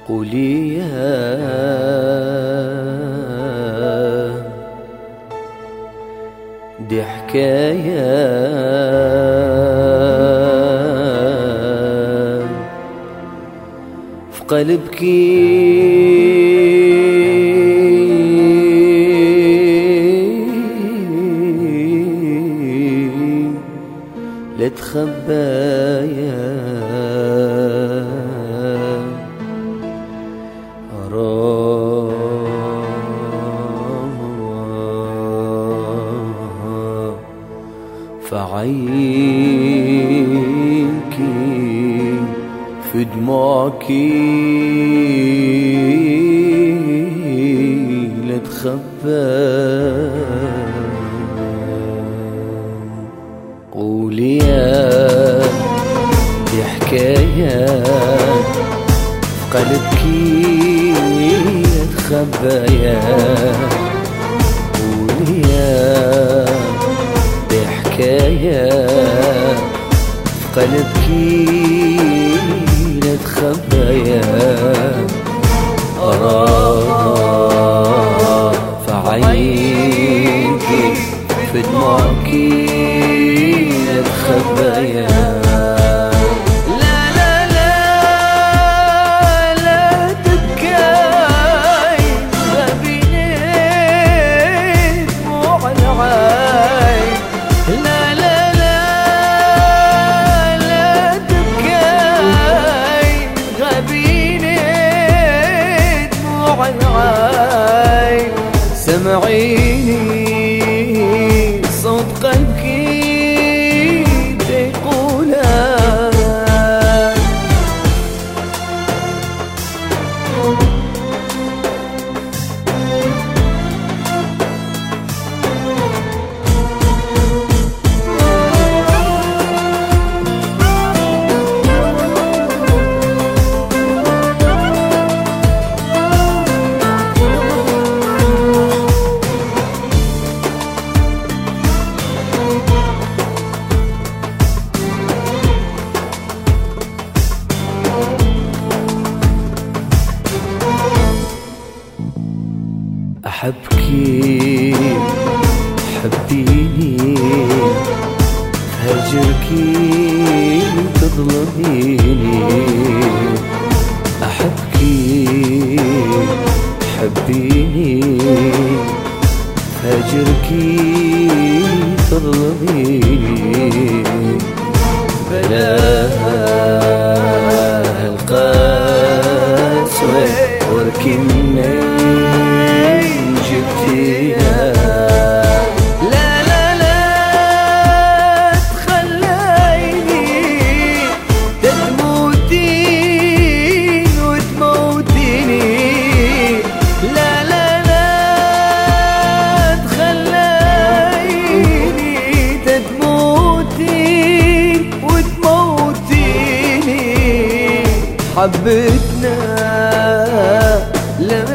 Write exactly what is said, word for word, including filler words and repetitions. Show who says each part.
Speaker 1: قولي يا دي حكاية في قلبك لا تخبايا فعينكي في دموعكي لا تخبى. قولي يا دي حكاية في قلبكي لا تخبايا. قولي يا دي حكاية في قلبكي لا تخبايا. أراها في عينيكي في دموعكي لا تخبايا. لا لا لا لا تبكي ما بين دموع العين. لا لا لا لا تبكي غابين دموع العين. سمعيني صوت قلبك بيقوله. أحبكي حبيني هجركي تظلميني. أحبكي حبيني هجركي تظلميني. بلاها القسوة وركني جبتيها. لا لا لا تخليني تموتين وتموتيني. لا لا لا تخليني تموتين وتموتيني. حبتنا لما